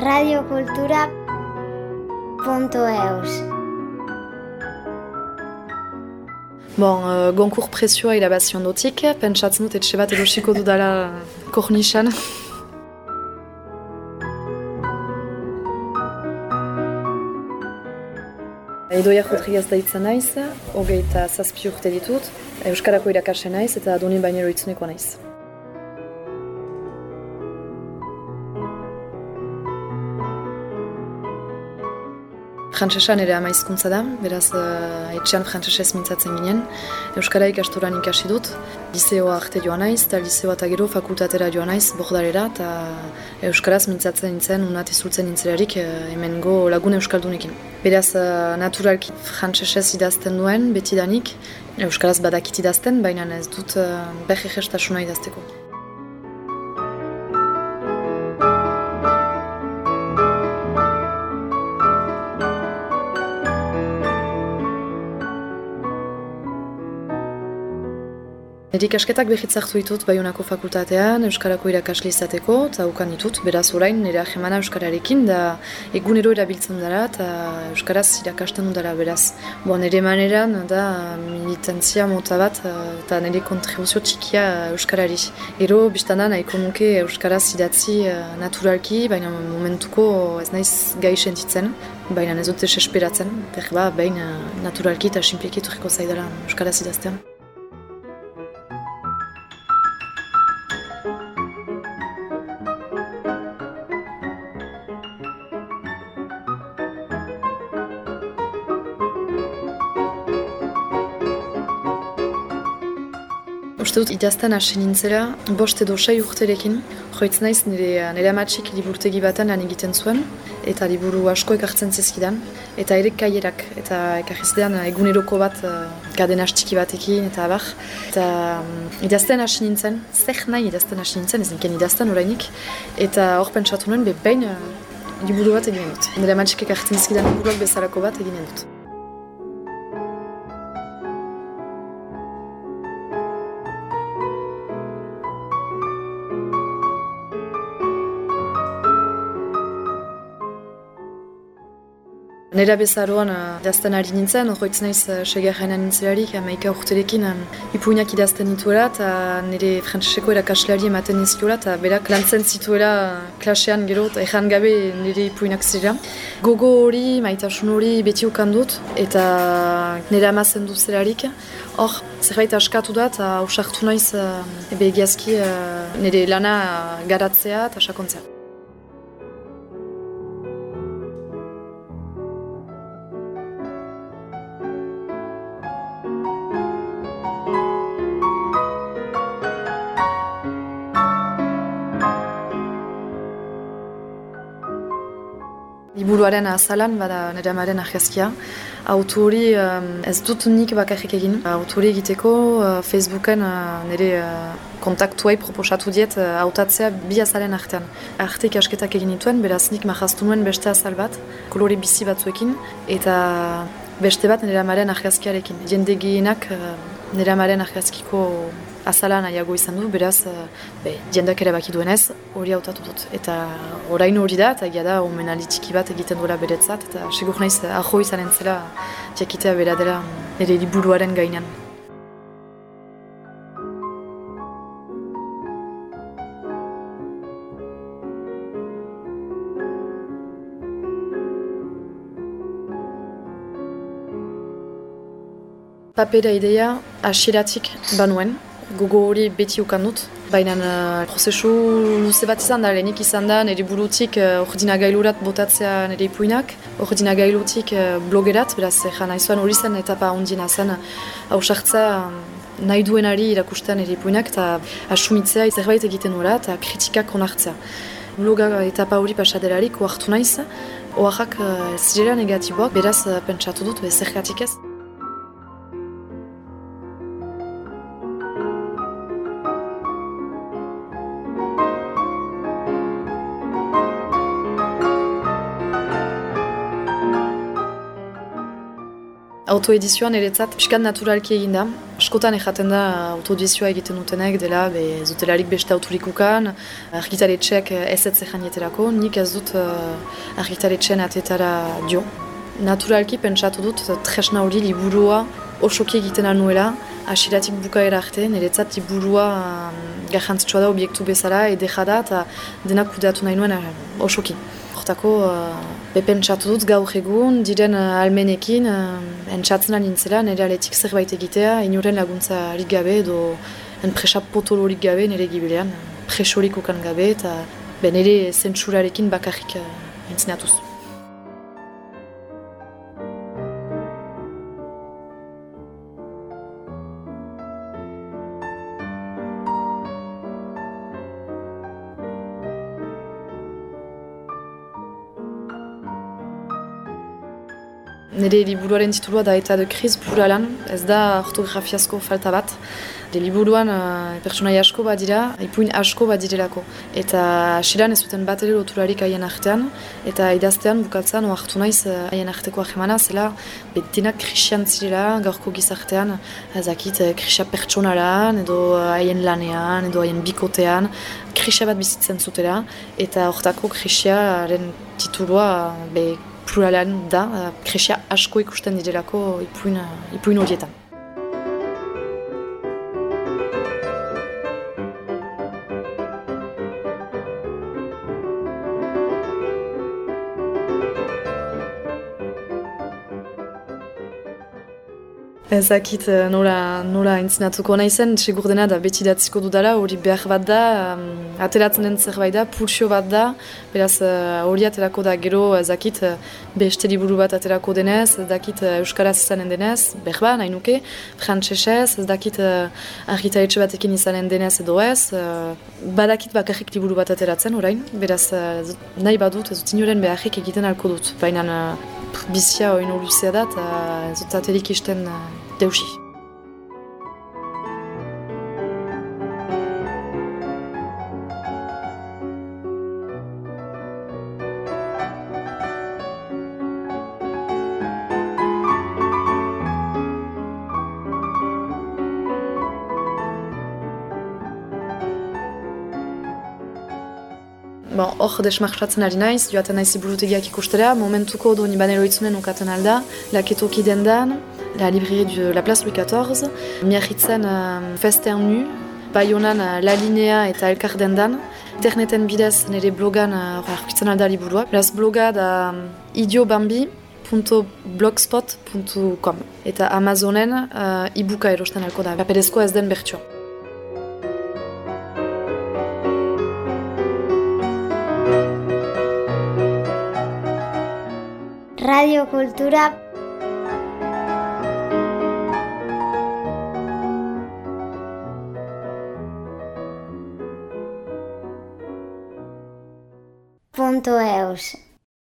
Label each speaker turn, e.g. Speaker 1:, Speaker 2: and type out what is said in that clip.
Speaker 1: radiokultura.eus.
Speaker 2: Gonkur prezioa irabazi ondotik, pentsatzen dut etxe bat erosiko dudala kornisan. Idoia Rodriguez daitzen naiz, 27 urte ditut, Euskarako irakasle naiz eta Doni Bainero itzuneko naiz. Frantsesa nire ama hizkuntza da, beraz etxean frantsesez mintzatzen ginen. Euskara ikastoran ikasi dut, liseoa arte joan naiz, eta liseoa eta gero fakultatera joan naiz, Bordarera, eta euskaraz mintzatzen nintzen, unat izultzen nintzelarik hemengo lagun euskaldunekin. Beraz naturalki frantsesez idazten duen, betidanik, euskaraz badakit idazten, baina ez dut behegestasuna idazteko. Nire ikasketak behitz hartu ditut Baionako fakultatean, Euskarako irakasle izateko, eta ukan ditut, beraz orain nire ahemana Euskararekin, da egunero erabiltzen dara, eta Euskaraz irakasten dudala, beraz. Nire maneran da militantzia mota bat, eta nire kontribuzio txikia Euskarari. Gero, biztana nahiko nuke Euskaraz idatzi naturalki, baina momentuko ez naiz gai sentitzen, baina ez dut esperatzen, behin naturalki eta sinpleki turiko zaidala Euskaraz idaztean. Uste dut idazten hasi nintzera, 5 edo 6 urterekin, joitz naiz nire amatxik liburtegi baten lan egiten zuen, eta liburu asko ekartzen zizkidan, eta ere kaierak, eta ekarrizdean eguneroko bat gadenas txiki batekin, eta abar. Eta idazten hasi nintzen, zer nahi idazten hasi nintzen, ez ninken idazten orainik, eta hor pentsatu nuen, behin liburu bat eginen dut. Nire amatxik ekartzen zizkidan liburuak bezalako bat eginen dut. Nera bezaroan idazten ari nintzen, horretz naiz segarren nintzelarik, 11 urterekin ipuinak idazten dituela, eta nire frantseseko erakasleari ematen nizkiola, eta berak lantzen zituela klasean gero, eta erran gabe nire ipuinak zirela. Gogo hori, maitasun hori beti ukan dut, eta nire amazen duzelarik. Hor, zerbait askatu da, eta ausartu naiz egiazki nire lana garatzea eta sakontzea. Liburuaren azalan, bada nire amaren argazkia. Auto hori ez dut nik bakarrik egin. Auto hori egiteko Facebooken nire kontaktuei proposatu diet hautatzea bi azalen artean. Arte ikasketak egin dituen, beraz nik mahaztu nuen beste azal bat, kolore bizi batzuekin, eta beste bat nire amaren argazkiarekin. Jende gehienak nire amaren argazkiko azala nahiago izan du, beraz, jendeak ere baki duenez, hori hautatu dut. Eta orain hori da, eta egia da, omenaldi txiki bat egiten duela beretzat, eta segur naiz, aho izanen zela, jakitea bera dela nire liburuaren gainean. Papera ideia hasieratik banuen, gogo hori beti ukan dut, baina prozesu luze bat izan da, lehenik izan da nire burutik ordinagailurat botatzea nire ipuinak, ordinagailutik blogerat, beraz nahi zuen hori zen etapa ondina zen hausartza nahi duenari irakustean nire ipuinak eta asumitzea zerbait egiten nuela eta kritikak onartzea. Bloga etapa hori pasadelarik ohartu naiz, oharrak zirela negatiboak, beraz pentsatu dut, zergatik ez. Autoedizioan eretzat pixkat naturalki egin da. Askotan ejaten da autoedizioa egiten dutenek dela, ez dutelarik beste autorik ukan, argitaletxeak ez janieterako, nik ez dut argitaletxean atetara dio. Naturalki pentsatu dut tresna hori liburua osoki egiten anuela, hasieratik bukaera arte, niretzat liburua garrantzitsua da obiektu bezala, edera da eta denak kudeatu nahi nuen osoki. Hortako, pentsatu dut gaur egun, diren almenekin, entzatzen anintzela, nire aletik zerbait egitea, inoren laguntzarik gabe edo enpresa potolorik gabe nire gibilean, presorik ukan gabe eta nire zentsurarekin bakarrik entzinatuz. Nire liburuaren titulua da Eta de Kriz pluralan, ez da ortografiazko falta bat. Liburuan pertsonai asko badira, ipuin asko badirelako. Eta hasiran ez zuten bat ere loturarik haien artean, eta idaztean bukatzen ohartu naiz haien arteko ahemana, zela denak krisian zirela gaurko gizartean, ezakit krisia pertsonalan, edo haien lanean, edo haien bikotean, krisia bat bizitzen zutela, eta hortako krisiaren titulua pluralan da, krisia asko ikusten direlako ipuin horietan. Ezakit nola entzinatuko naizen, segur dena da beti datziko dudala, hori behar bat da, ateratzen den zerbait da, pulsio bat da, beraz hori aterako da gero ezakit beste liburu bat aterako denez, ezakit euskaraz izanen denez, behar nahi nuke, frantsesez, ezakit argitaletxe batekin izanen denez edo ez, badakit bakarrik liburu bat ateratzen orain, beraz nahi badut ez dut inoren beharrik egiten alko dut, baina bizia oino luzea da eta ez dut atelik isten deusi. Hor desmarkatzen ari naiz, joaten naiz liburutegiak ikustera, momentuko doni baneroitzunen ukaten alda, laketoki dendan, la librairie de la place Louis XIV, Miarritzen Fester Nu, Baionan La Linea eta Elkar dendan, interneten bidez nire blogan aurkitzen alda liburua. Beraz bloga da idiobambi.blogspot.com eta Amazonen e-booka erosten alko da, paperezko ez den bertsioa.
Speaker 1: Radio Kultura .eus